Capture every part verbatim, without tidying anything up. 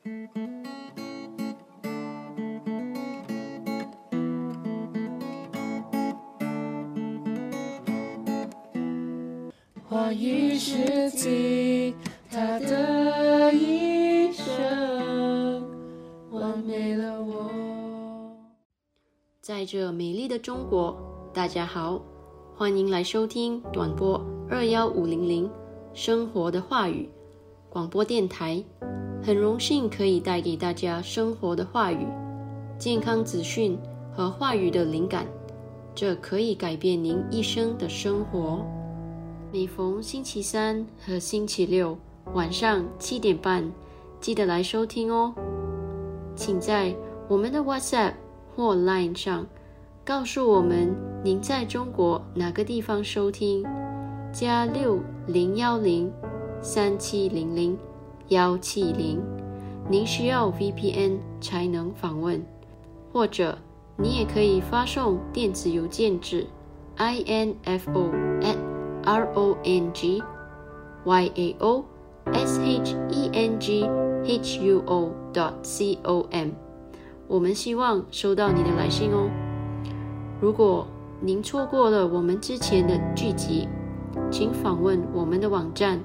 话语是尽他的一生，完美了我。 在这美丽的中国，大家好，欢迎来收听短波二一五零零生活的话语广播电台。很荣幸可以带给大家生活的话语、健康资讯和话语的灵感，这可以改变您一生的生活。每逢星期三和星期六晚上七点半，记得来收听哦。请在我们的 WhatsApp 或 Line 上告诉我们您在中国哪个地方收听，加六零幺零三七零零幺七零。您需要 V P N 才能访问，或者你也可以发送电子邮件至 info at r o n g y a o s h e n g h u o dot com。 我们希望收到你的来信哦。如果您错过了我们之前的剧集，请访问我们的网站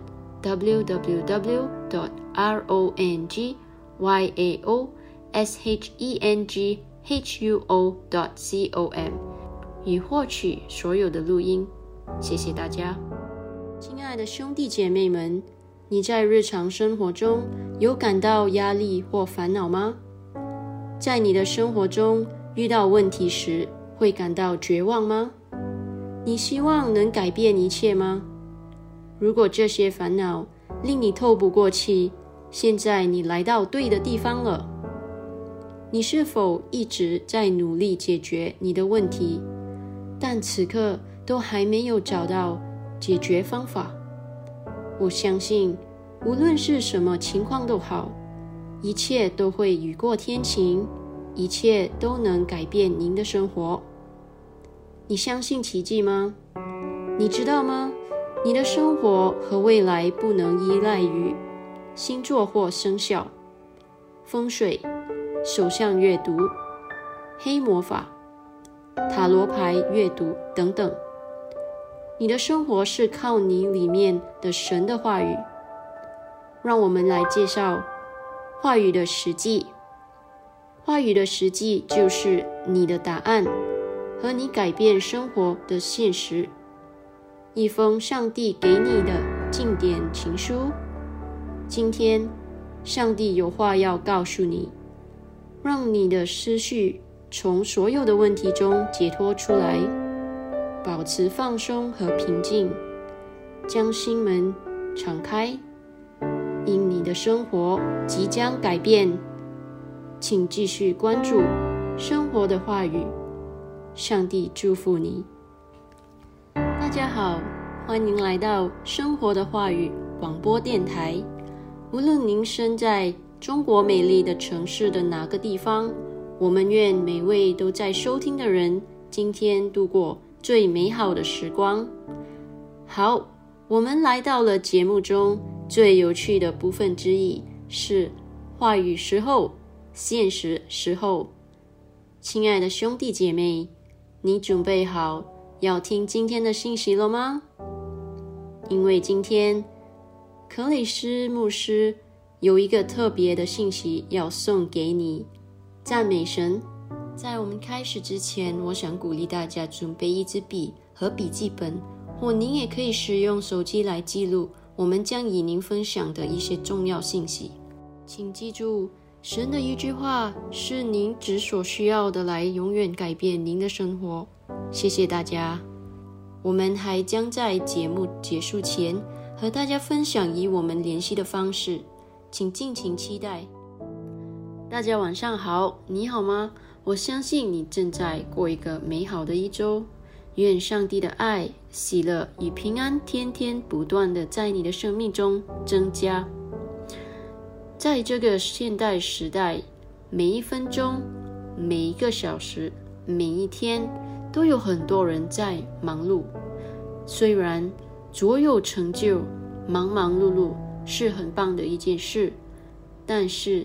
w w w dot r o n g y a o s h e n g h u o dot com 以获取所有的录音。谢谢大家。亲爱的兄弟姐妹们，你在日常生活中有感到压力或烦恼吗？在你的生活中遇到问题时，会感到绝望吗？你希望能改变一切吗？如果这些烦恼令你透不过气，现在你来到对的地方了。你是否一直在努力解决你的问题，但此刻都还没有找到解决方法？我相信无论是什么情况都好，一切都会雨过天晴，一切都能改变您的生活。你相信奇迹吗？你知道吗？你的生活和未来不能依赖于星座或生肖、风水、手相阅读、黑魔法、塔罗牌阅读等等。你的生活是靠你里面的神的话语。让我们来介绍话语的实际。话语的实际就是你的答案和你改变生活的现实。一封上帝给你的经典情书。今天上帝有话要告诉你，让你的思绪从所有的问题中解脱出来，保持放松和平静，将心门敞开，因你的生活即将改变。请继续关注生活的话语，上帝祝福你。大家好，欢迎来到生活的话语广播电台。无论您身在中国美丽的城市的哪个地方，我们愿每位都在收听的人今天度过最美好的时光。好，我们来到了节目中最有趣的部分之一，是话语时候，现实时候。亲爱的兄弟姐妹，你准备好要听今天的信息了吗？因为今天克里斯牧师有一个特别的信息要送给你。赞美神！在我们开始之前，我想鼓励大家准备一支笔和笔记本，或您也可以使用手机来记录我们将与您分享的一些重要信息。请记住，神的一句话是您只所需要的，来永远改变您的生活。谢谢大家。我们还将在节目结束前和大家分享与我们联系的方式，请敬请期待。大家晚上好，你好吗？我相信你正在过一个美好的一周。愿上帝的爱、喜乐与平安天天不断地在你的生命中增加。在这个现代时代，每一分钟、每一个小时、每一天都有很多人在忙碌。虽然卓有成就、忙忙碌碌是很棒的一件事，但是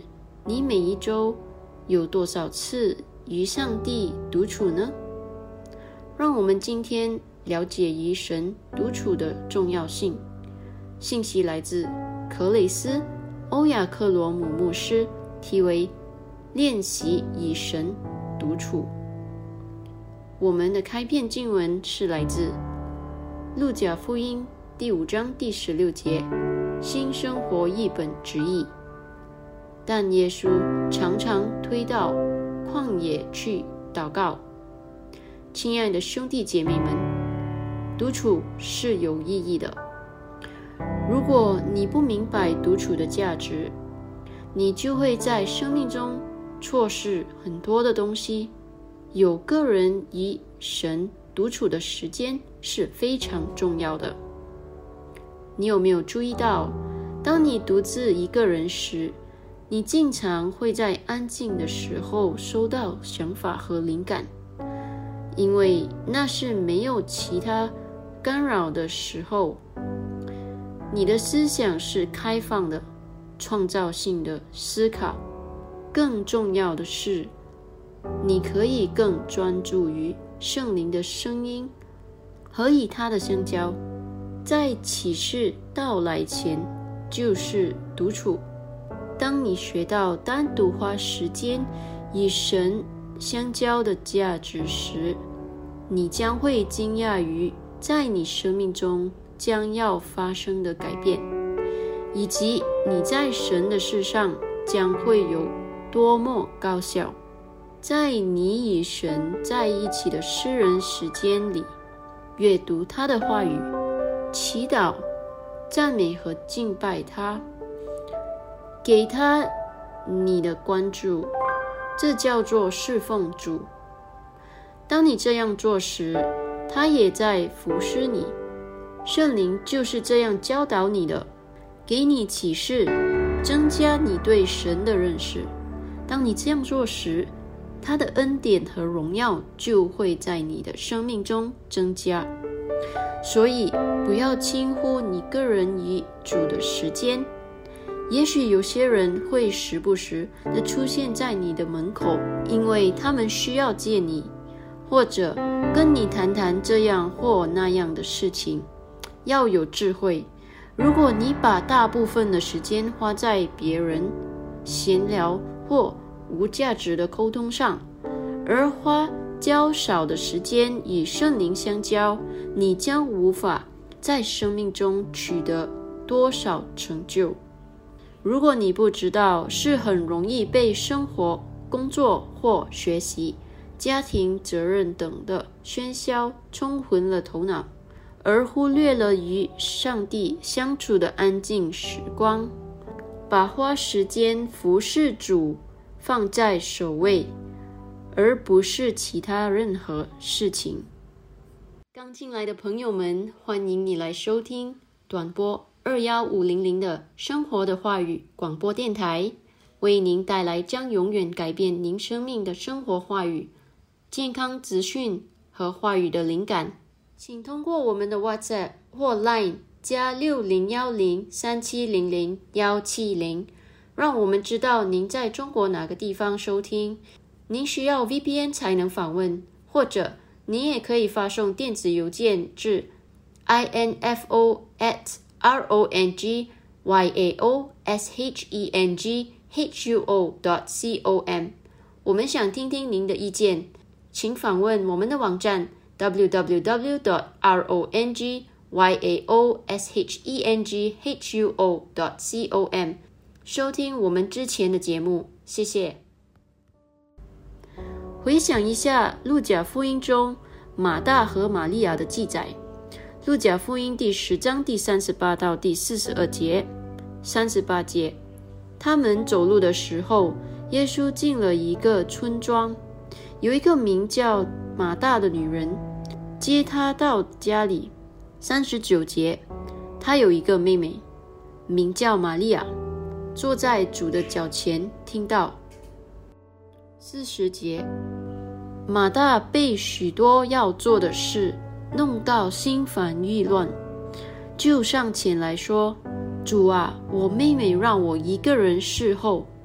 你每一周有多少次与上帝独处呢？让我们今天了解与神独处的重要性。信息来自克雷斯·欧亚克罗姆牧师，题为练习与神独处。我们的开篇经文是来自路加福音第五章第十六节，新生活译本直译。但耶稣常常推到旷野去祷告。亲爱的兄弟姐妹们，独处是有意义的。如果你不明白独处的价值，你就会在生命中错失很多的东西。有个人与神独处的时间是非常重要的。你有没有注意到，当你独自一个人时，你经常会在安静的时候收到想法和灵感，因为那是没有其他干扰的时候。你的思想是开放的、创造性的思考。更重要的是，你可以更专注于圣灵的声音和与他的相交。在启示到来前，就是独处。当你学到单独花时间与神相交的价值时，你将会惊讶于在你生命中将要发生的改变，以及你在神的事上将会有多么高效。在你与神在一起的私人时间里，阅读他的话语，祈祷、赞美和敬拜他，给他你的关注，这叫做侍奉主。当你这样做时，他也在服侍你。圣灵就是这样教导你的，给你启示，增加你对神的认识。当你这样做时，他的恩典和荣耀就会在你的生命中增加。所以不要轻忽你个人与主的时间。也许有些人会时不时地出现在你的门口，因为他们需要见你，或者跟你谈谈这样或那样的事情。要有智慧，如果你把大部分的时间花在别人闲聊或无价值的沟通上，而花较少的时间与圣灵相交，你将无法在生命中取得多少成就。如果你不知道，是很容易被生活、工作或学习、家庭责任等的喧嚣冲昏了头脑，而忽略了与上帝相处的安静时光，把花时间服侍主放在首位，而不是其他任何事情。刚进来的朋友们，欢迎你来收听短波二一五零零的生活的话语广播电台，为您带来将永远改变您生命的生活话语、健康资讯和话语的灵感。请通过我们的 WhatsApp 或 Line 加六零一零三七零零一七零，让我们知道您在中国哪个地方收听。您需要 V P N 才能访问，或者您也可以发送电子邮件至 info at rongyao.shenghuo dot com。我们想听听您的意见，请访问我们的网站 double-u double-u double-u dot rongyao.shenghuo dot com， 收听我们之前的节目。谢谢。回想一下路加福音中马大和玛利亚的记载。路加福音第十章第三十八到第四十二节。三十八节，他们走路的时候，耶稣进了一个村庄，有一个名叫马大的女人接他到家里。三十九节，他有一个妹妹名叫玛利亚，坐在主的脚前听道。四十节，马大被许多要做的事弄到心烦意乱，就上前来说，主啊，我妹妹让我一个人侍候，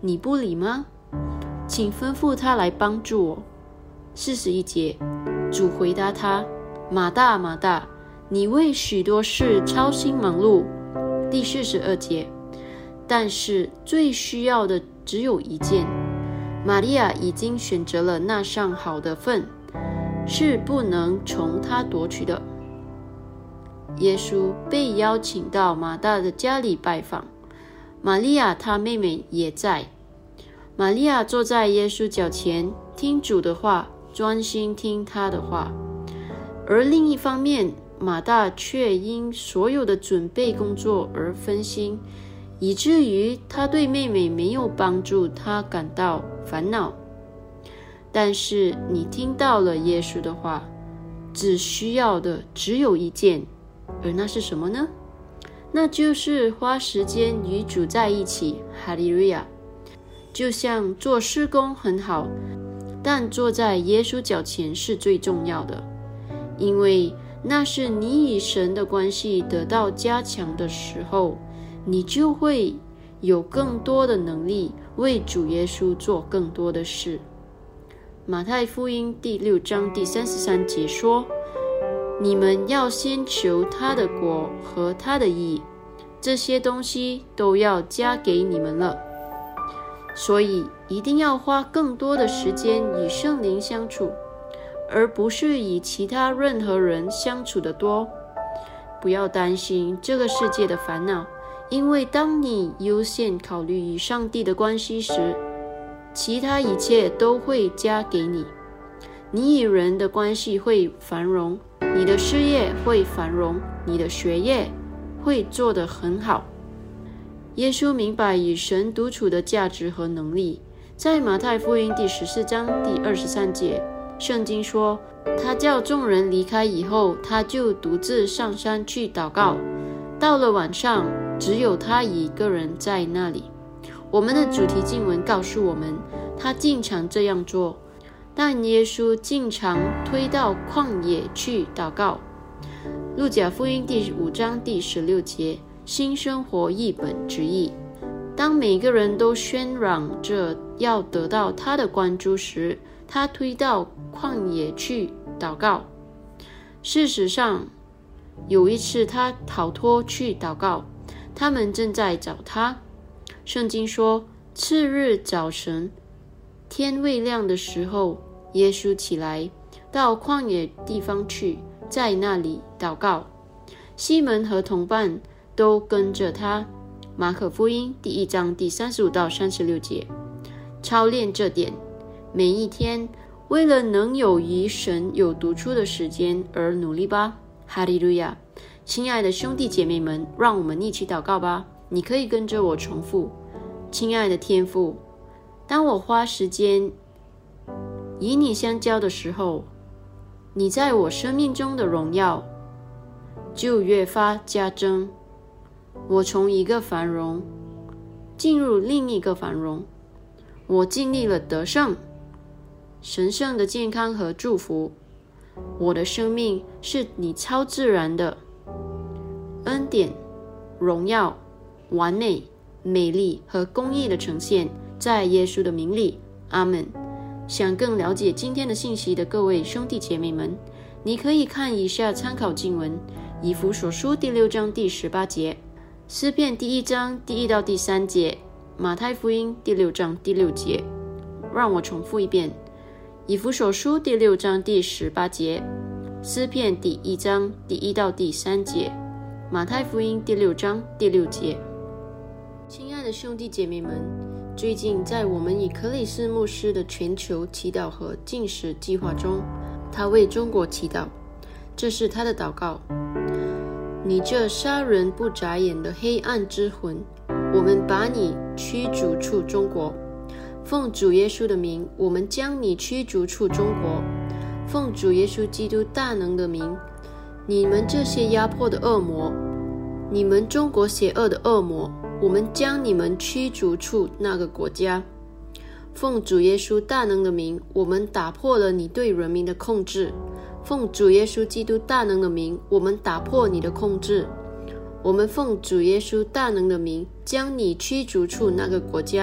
你不理吗？请吩咐他来帮助我。四十一节，主回答他：马大，马大，你为许多事操心忙碌。第四十二节，但是最需要的只有一件，玛利亚已经选择了那上好的份，是不能从她夺取的。耶稣被邀请到马大的家里拜访，玛利亚她妹妹也在。玛利亚坐在耶稣脚前，听主的话，专心听他的话。而另一方面，马大却因所有的准备工作而分心，以至于他对妹妹没有帮助，他感到烦恼。但是你听到了耶稣的话，只需要的只有一件，而那是什么呢？那就是花时间与主在一起。哈利路亚！就像做事工很好，但坐在耶稣脚前是最重要的，因为那是你与神的关系得到加强的时候，你就会有更多的能力为主耶稣做更多的事。马太福音第六章第三十三节说：你们要先求他的国和他的义，这些东西都要加给你们了。所以一定要花更多的时间与圣灵相处，而不是与其他任何人相处的多。不要担心这个世界的烦恼，因为当你优先考虑与上帝的关系时，其他一切都会加给你。你与人的关系会繁荣，你的事业会繁荣，你的学业会做得很好。耶稣明白与神独处的价值和能力。在马太福音第十四章第二十三节，圣经说，他叫众人离开以后，他就独自上山去祷告。到了晚上，只有他一个人在那里。我们的主题经文告诉我们，他经常这样做，但耶稣经常推到旷野去祷告。路加福音第五章第十六节，新生活译本直译：当每个人都喧嚷着要得到他的关注时，他推到旷野去祷告。事实上，有一次他逃脱去祷告，他们正在找他。圣经说，次日早晨，天未亮的时候，耶稣起来，到旷野地方去，在那里祷告。西门和同伴都跟着他。马可福音第一章第三十五到三十六节。操练这点，每一天为了能有与神有独处的时间而努力吧。哈利路亚！亲爱的兄弟姐妹们，让我们一起祷告吧。你可以跟着我重复：亲爱的天父，当我花时间与你相交的时候，你在我生命中的荣耀就越发加增。我从一个繁荣进入另一个繁荣，我经历了得胜、神圣的健康和祝福。我的生命是你超自然的恩典、荣耀、完美、美丽和公义的呈现，在耶稣的名里，阿们。想更了解今天的信息的各位兄弟姐妹们，你可以看以下参考经文：以弗所书第六章第十八节，诗篇第一章第一到第三节，马太福音第六章第六节。让我重复一遍：以弗所书第六章第十八节，诗篇第一章第一到第三节，马太福音第六章第六节。亲爱的兄弟姐妹们，最近在我们以克里斯牧师的全球祈祷和禁食计划中，他为中国祈祷。这是他的祷告：你这杀人不眨眼的黑暗之魂，我们把你驱逐出中国。奉主耶稣的名，我们将你驱逐出中国。奉主耶稣基督大能的名，你们这些压迫的恶魔，你们中国邪恶的恶魔，我们将你们驱逐出那个国家。奉主耶稣大能的名，我们打破了你对人民的控制。奉主耶稣基督大能的名，我们打破你的控制。我们奉主耶稣大能的名，将你驱逐出那个国家。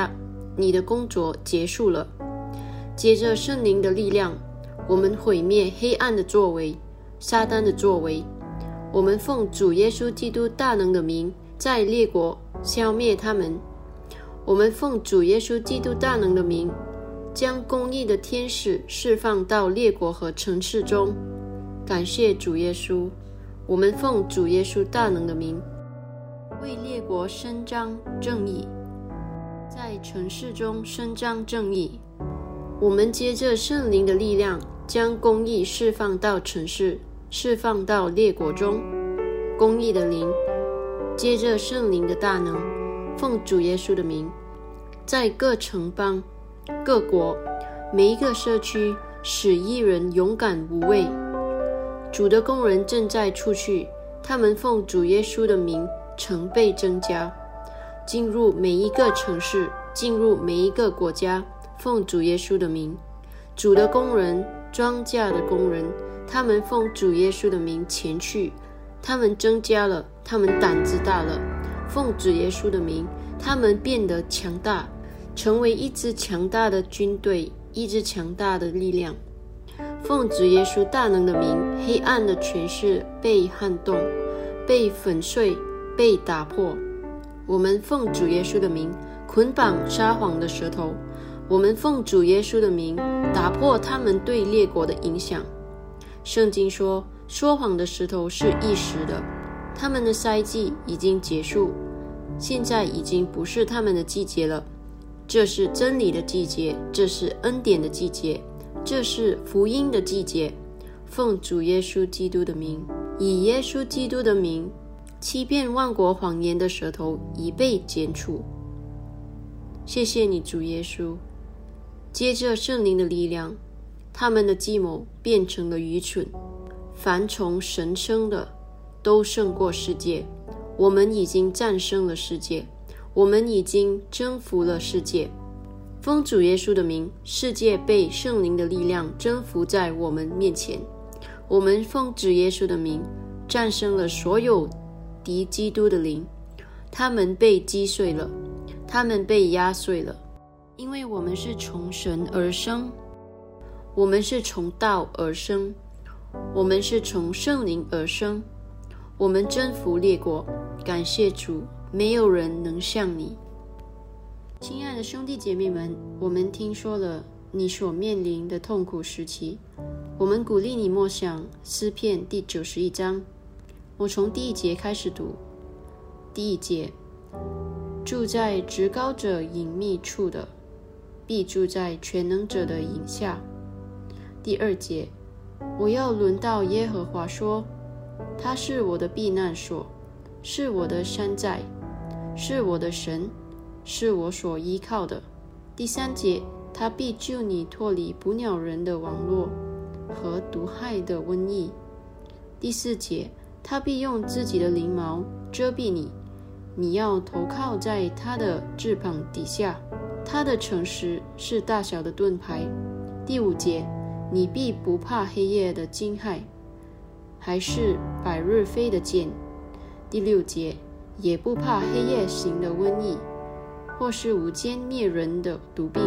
你的工作结束了。接着圣灵的力量，我们毁灭黑暗的作为，撒旦的作为。我们奉主耶稣基督大能的名，在列国消灭他们。我们奉主耶稣基督大能的名，将公义的天使释放到列国和城市中。感谢主耶稣，我们奉主耶稣大能的名，为列国伸张正义，在城市中伸张正义。我们接着圣灵的力量，将公义释放到城市，释放到列国中。公义的灵，接着圣灵的大能，奉主耶稣的名，在各城邦、各国、每一个社区，使义人勇敢无畏。主的工人正在出去，他们奉主耶稣的名，成倍增加，进入每一个城市，进入每一个国家，奉主耶稣的名。主的工人，庄稼的工人，他们奉主耶稣的名前去，他们增加了，他们胆子大了，奉主耶稣的名，他们变得强大，成为一支强大的军队，一支强大的力量。奉主耶稣大能的名，黑暗的权势被撼动，被粉碎，被打破。我们奉主耶稣的名，捆绑撒谎的舌头。我们奉主耶稣的名，打破他们对列国的影响。圣经说，说谎的石头是一时的，他们的赛季已经结束，现在已经不是他们的季节了。这是真理的季节，这是恩典的季节，这是福音的季节。奉主耶稣基督的名，以耶稣基督的名，欺骗万国谎言的舌头已被剪除。谢谢你，主耶稣。接着圣灵的力量，他们的计谋变成了愚蠢。凡从神生的都胜过世界，我们已经战胜了世界，我们已经征服了世界。奉主耶稣的名，世界被圣灵的力量征服在我们面前。我们奉主耶稣的名，战胜了所有敌基督的灵，他们被击碎了，他们被压碎了。因为我们是从神而生，我们是从道而生，我们是从圣灵而生，我们征服列国。感谢主，没有人能像你。亲爱的兄弟姐妹们，我们听说了你所面临的痛苦时期，我们鼓励你默想诗篇第九十一章。我从第一节开始读。第一节，住在至高者隐秘处的，必住在全能者的影下。第二节，我要论到耶和华说，他是我的避难所，是我的山寨，是我的神，是我所依靠的。第三节，他必救你脱离捕鸟人的网络和毒害的瘟疫。第四节，他必用自己的翎毛遮蔽你，你要投靠在他的翅膀底下。他的诚实是大小的盾牌。第五节，你必不怕黑夜的惊骇，还是百日飞的箭。第六节，也不怕黑夜行的瘟疫，或是午间灭人的毒病。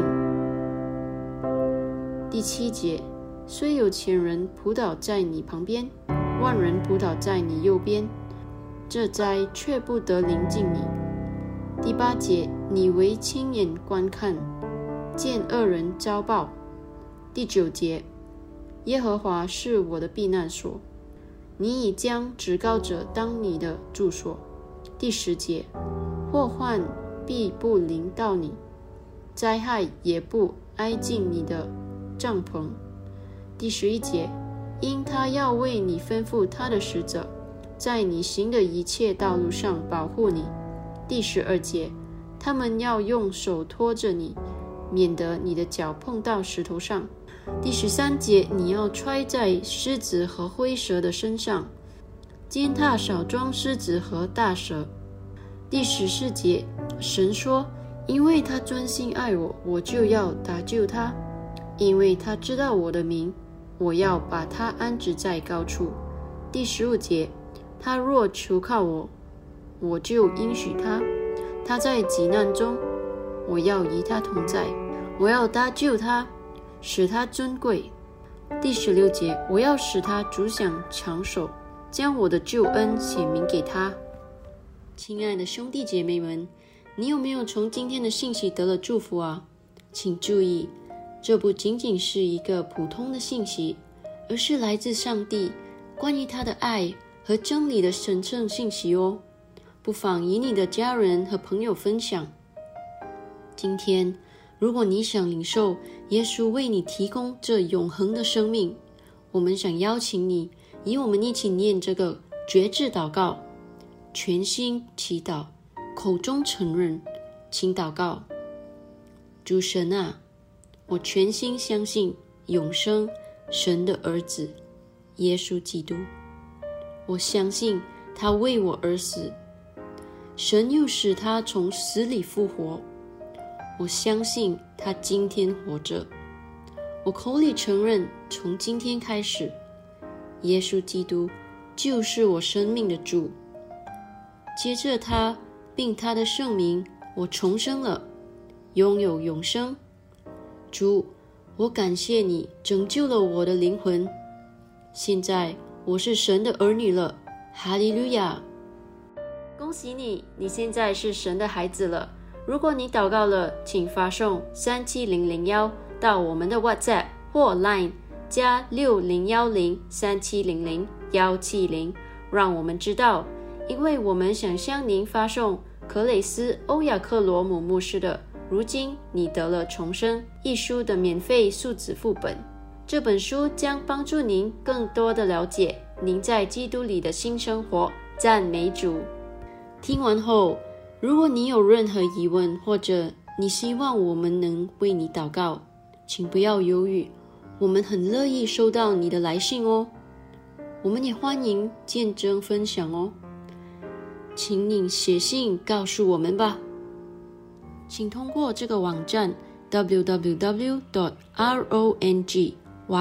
第七节，虽有千人扑倒在你旁边，万人扑倒在你右边，这灾却不得临近你。第八节，你为亲眼观看，见恶人遭报。第九节，耶和华是我的避难所，你已将至高者当你的住所。第十节，祸患必不临到你，灾害也不挨近你的帐篷。第十一节，因他要为你吩咐他的使者，在你行的一切道路上保护你。第十二节，他们要用手托着你，免得你的脚碰到石头上。第十三节，你要揣在狮子和灰蛇的身上，践踏少装狮子和大蛇。第十四节，神说，因为他专心爱我，我就要搭救他，因为他知道我的名，我要把他安置在高处。第十五节，他若求靠我，我就应许他，他在急难中， 我要与他同在，我要搭救他，使他尊贵。第十六节，我要使他主享长寿，将我的救恩显明给他。亲爱的兄弟姐妹们，你有没有从今天的信息得了祝福啊？请注意，这不仅仅是一个普通的信息，而是来自上帝关于他的爱和真理的神圣信息哦。不妨与你的家人和朋友分享。今天，如果你想领受耶稣为你提供这永恒的生命，我们想邀请你与我们一起念这个决志祷告，全心祈祷，口中承认。请祷告：主神啊，我全心相信永生神的儿子耶稣基督，我相信他为我而死，神又使他从死里复活，我相信他今天活着。我口里承认，从今天开始，耶稣基督就是我生命的主。接着他并他的圣名，我重生了，拥有永生。主，我感谢你拯救了我的灵魂，现在我是神的儿女了，哈利路亚！恭喜你，你现在是神的孩子了。如果你祷告了，请发送三七零零一到我们的 WhatsApp 或 Line 加六零一零三七零零一七零，让我们知道，因为我们想向您发送克雷斯欧亚克罗姆牧师的如今你得了重生一书的免费数字副本。这本书将帮助您更多的了解您在基督里的新生活。赞美主！听完后，如果你有任何疑问，或者你希望我们能为你祷告，请不要犹豫，我们很乐意收到你的来信哦。我们也欢迎见证分享哦，请你写信告诉我们吧。请通过这个网站 double-u double-u double-u dot rongyao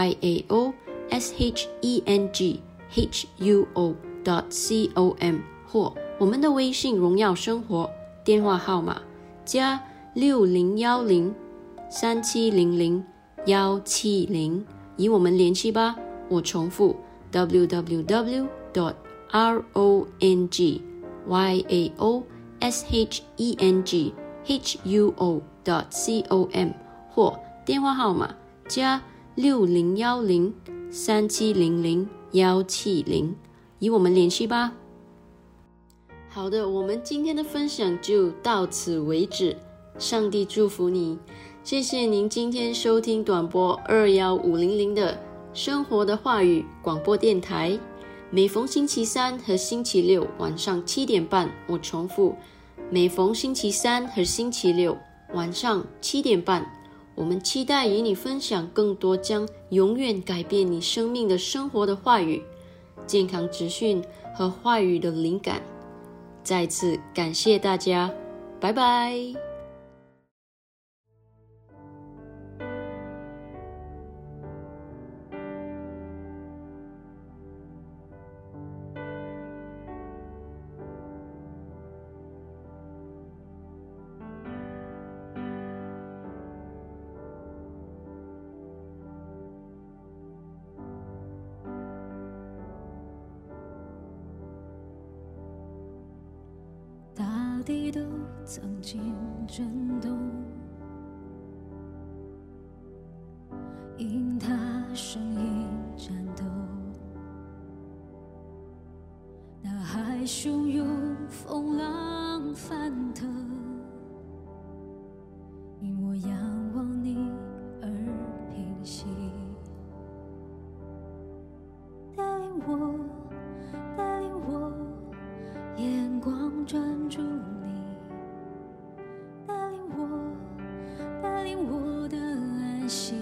shenghuo dot com 或我们的微信荣耀生活电话号码加六零一零三七零零一七零与我们联系吧。我重复 double-u double-u double-u dot rongyao shenghuo dot com 或电话号码加六零一零三七零零一七零与我们联系吧。好的，我们今天的分享就到此为止，上帝祝福你。谢谢您今天收听短波二一五零零的生活的话语广播电台，每逢星期三和星期六晚上七点半，我重复，每逢星期三和星期六晚上七点半，我们期待与你分享更多将永远改变你生命的生活的话语、健康资讯和话语的灵感。再次感谢大家，拜拜。 大地都曾经震动，因他声音颤抖，大海汹涌，风浪翻腾，因我仰望你而平息。带领我，带领我，眼光专注你，带领我，带领我的安息，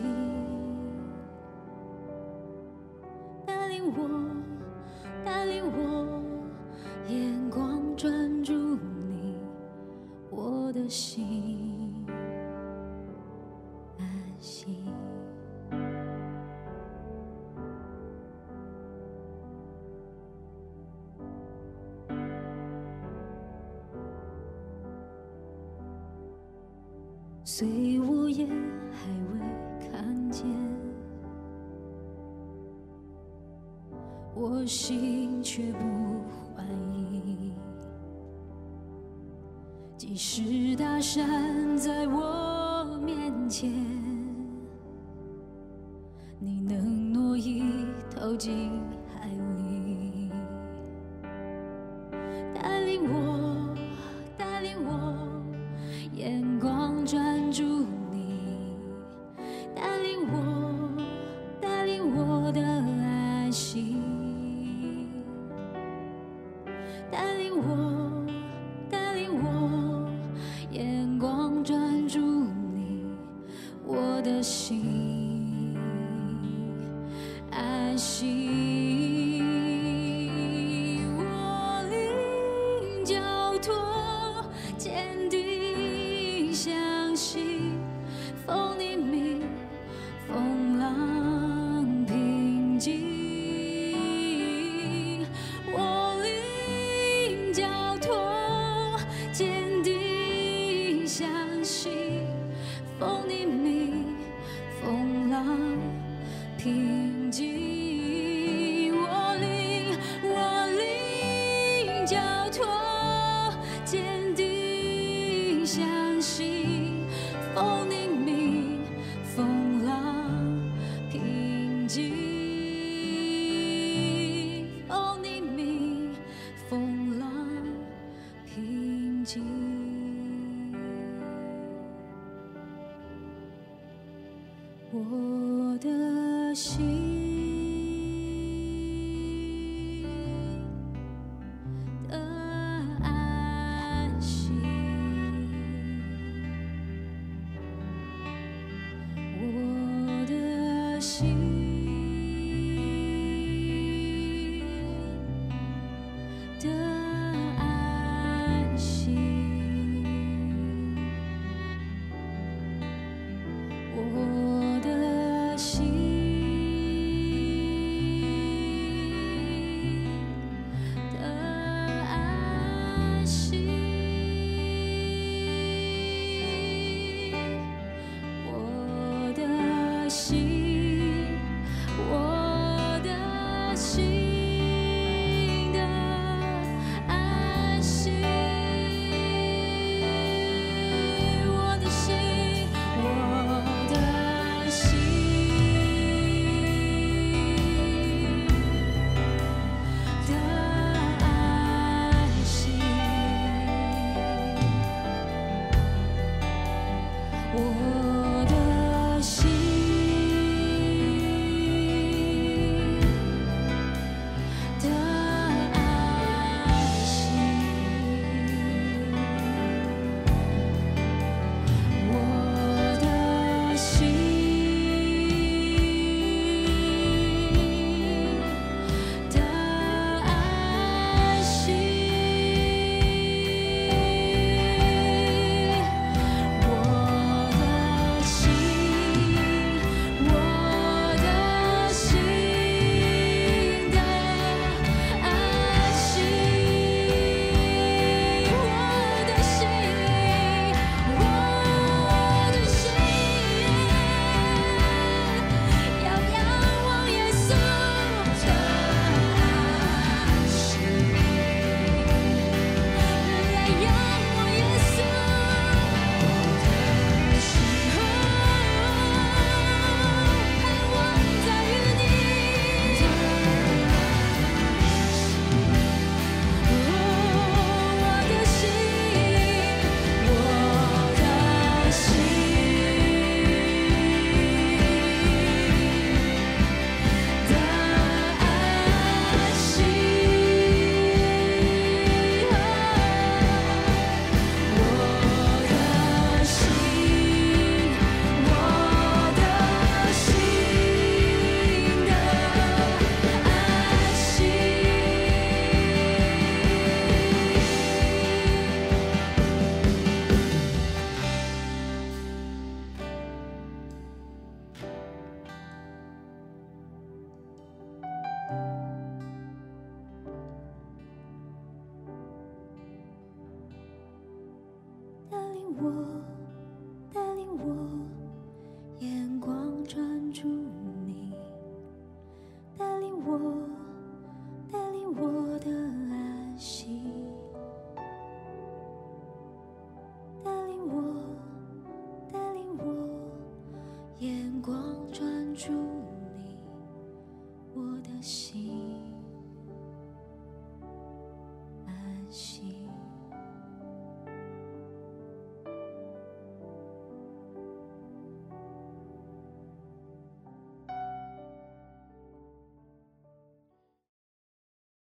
带领我，带领我，眼光专注你，我的心安息。 虽我也还未看见，我心却不怀疑。即使大山在我面前，你能挪移投进海里，带领我，带领我，眼光专注你，带领我，带领我的安息，带领我，带领我，眼光专注你，我的心安息。我灵交托，坚定相信，风你命，风浪平静。我灵交托，坚定相信，风你命，风浪平静。我灵，我灵交托，坚定相信，风你命，风浪平静。风你命，风浪平静。我的心的安息，我的心的安息，我的心的安息，我的心，我的心的安息，我的心，我的心的安息，我的心的安息，我的心的安息，我的心，我的心的安息，我的心，我的心，要仰望耶稣的安息，来仰望耶稣的心，盼望在于你的安息。我的心，我的心的安息，我的心，我的心的安息。带领我，带领心。